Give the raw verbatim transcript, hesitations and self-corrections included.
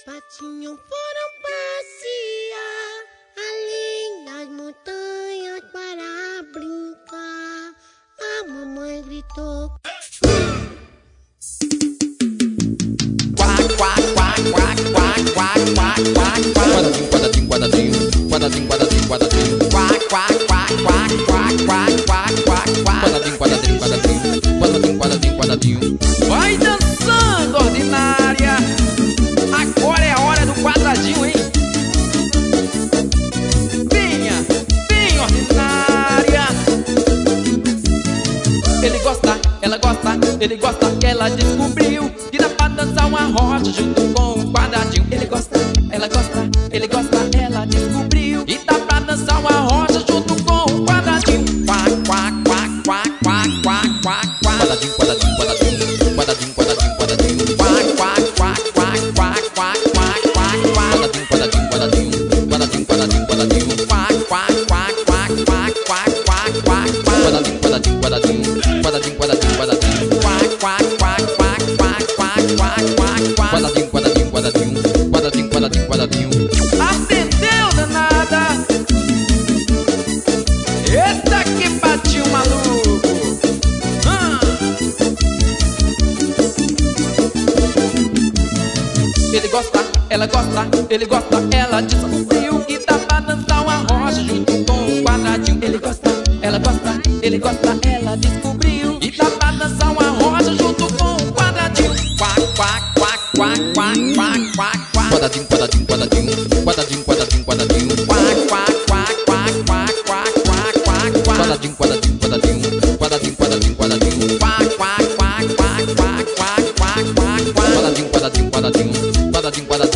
patinhos foram passear além das montanhas para brincar. A mamãe gritou: quack, quack, quack, quack, quack, quack, quack, quack, quack. Quadradinho, quadradinho, quadradinho, quadradinho, quadradinho, quack, quack, quack, quack, quack, quack, quack, quack, quack. Quadradinho, quadradinho, quadradinho, quadradinho, quadradinho, quadradinho. Vai dançando, ordinária. Agora é a hora do quadradinho, hein? Venha, venha, ordinária. Ele gosta, ela gosta, ele gosta, ela descobriu que dá pra dançar uma rocha junto com um quadradinho. Ele gosta, ela gosta, ele gosta, ela descobriu que dá pra dançar uma rocha junto com um quadradinho. Quack, quack, quack, quack, quack, quack, quack, quack. Quadradinho, quadradinho, quadradinho, quadradinho, quadradinho, quadradinho. Quack, quack, quack, quack, quack, quack, quack, quack, quack. Quadradinho, quadradinho, quadradinho, quadradinho, quadradinho, quadradinho. Quack, quack, quack, quack, quack, quack, quack, quack, quack. Quadradinho, quadradinho, quadradinho, quadradinho, quadradinho, quadradinho. Quack, quack, quack, quack, quack, quack, quack, quack, quack. Quadradinho, quadradinho, quadradinho, quadradinho, quadradinho, quadradinho. Atendeu, danada? Eita, que batiu, maluco! Ah. Ele gosta, ela gosta, ele gosta, ela descobriu que dá pra dançar uma rocha junto com um quadradinho. Ele gosta, ela gosta, ele gosta, ela descobriu que dá pra dançar uma rocha junto com um quadradinho. Quack, quack, quack, quack, quack, quack, quack, quack. Quadradinho, quadradinho, quadradinho, quadradinho, quadradinho, quadradinho. Quack, quack, quack, quack, quack, quack, quack, quack, quack. Quadradinho, quadradinho, quadradinho, quadradinho, quadradinho, quadradinho. Quack, quack, quack, quack, quack, quack, quack, quack, quack. Quadradinho, quadradinho, quadradinho, quadradinho, quadradinho.